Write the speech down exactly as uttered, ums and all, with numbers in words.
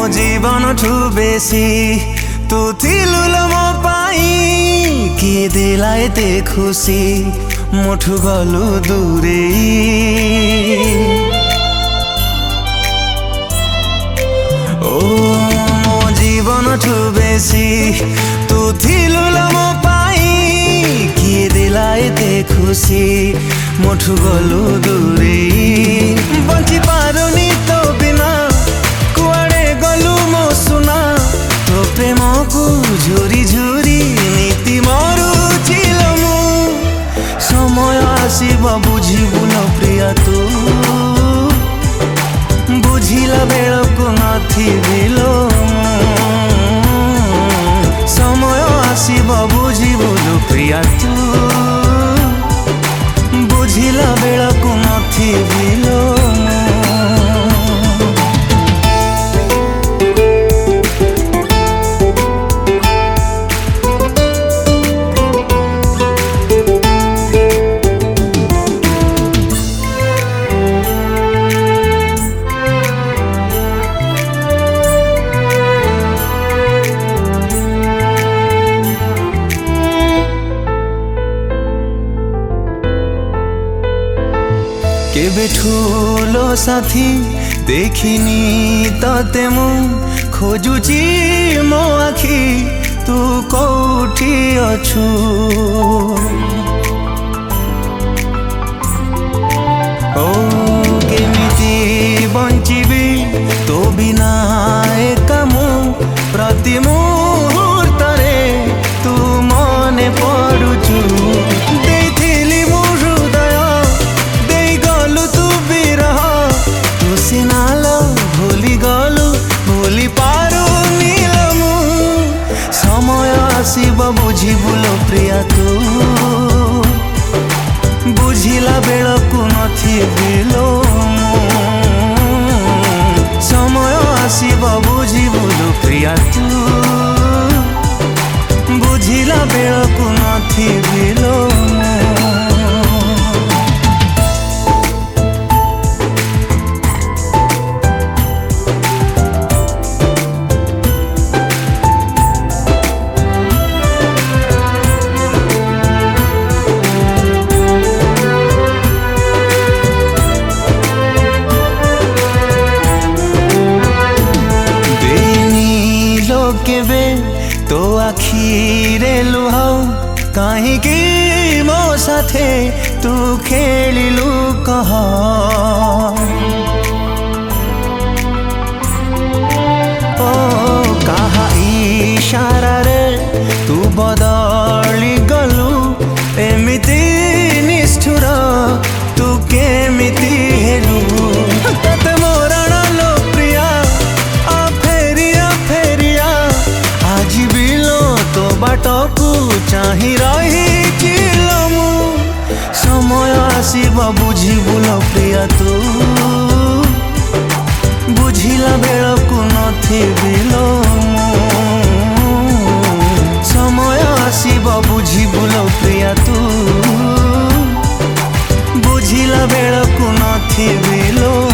जीवन ठू बेसी तू थिलु लो मो पाई किए देला एते खुशी मुठु गलु दूरे ओ मो जीवन ठू बेसी तू थिलु लो मो पाई किए देला एते खुशी मुठु गलु दूरे बंची पारुनी तो बिना कुआड़े गलु मो सुना तो प्रेम को झुरी झुरी नीति मरुचिल मु समय आसीब बुझिबु न प्रिया तू बुझिला बेलको नथिबिलो समय आसीब बुझिबु न प्रिया तू बुझिला बेलको नथिबिलो केबे ठूलो साथी देखिनी तते मु खोजुची मो आखी तू कोठी अछु ओ केमिति बंचिबी तो बिना एका मु प्रति मुहूर्तरे तू मने पडुछु देथिली मु हृदय देई गलु तू बिरह तू सिनाल भूली गलु भूली पारु नीलमु समय आसीब बुझिबु लो प्रिया तू बुझिला बेलको नथिबिलो समय आसीब बुझिबु लो प्रिया तू बुझिला बेलको नथिबिलो केबे तो आखिरे लुह कहीं मो साथे तू खेलिलु कह ओ कहा इशारा रे तू बदली गलु एमिति निष्ठुर तू केमिति हेलु तते मोरण लो प्रिया आ फेरिया फेरिया आज बिलो तो बाटकू चाही रही चिलमु समय आसीब बुझिबु लो प्रिया तू बुझिला बेलको नथिबिलो समय आसीब बुझिबु लो प्रिया तू बुझिला बेलको नथिबिलो।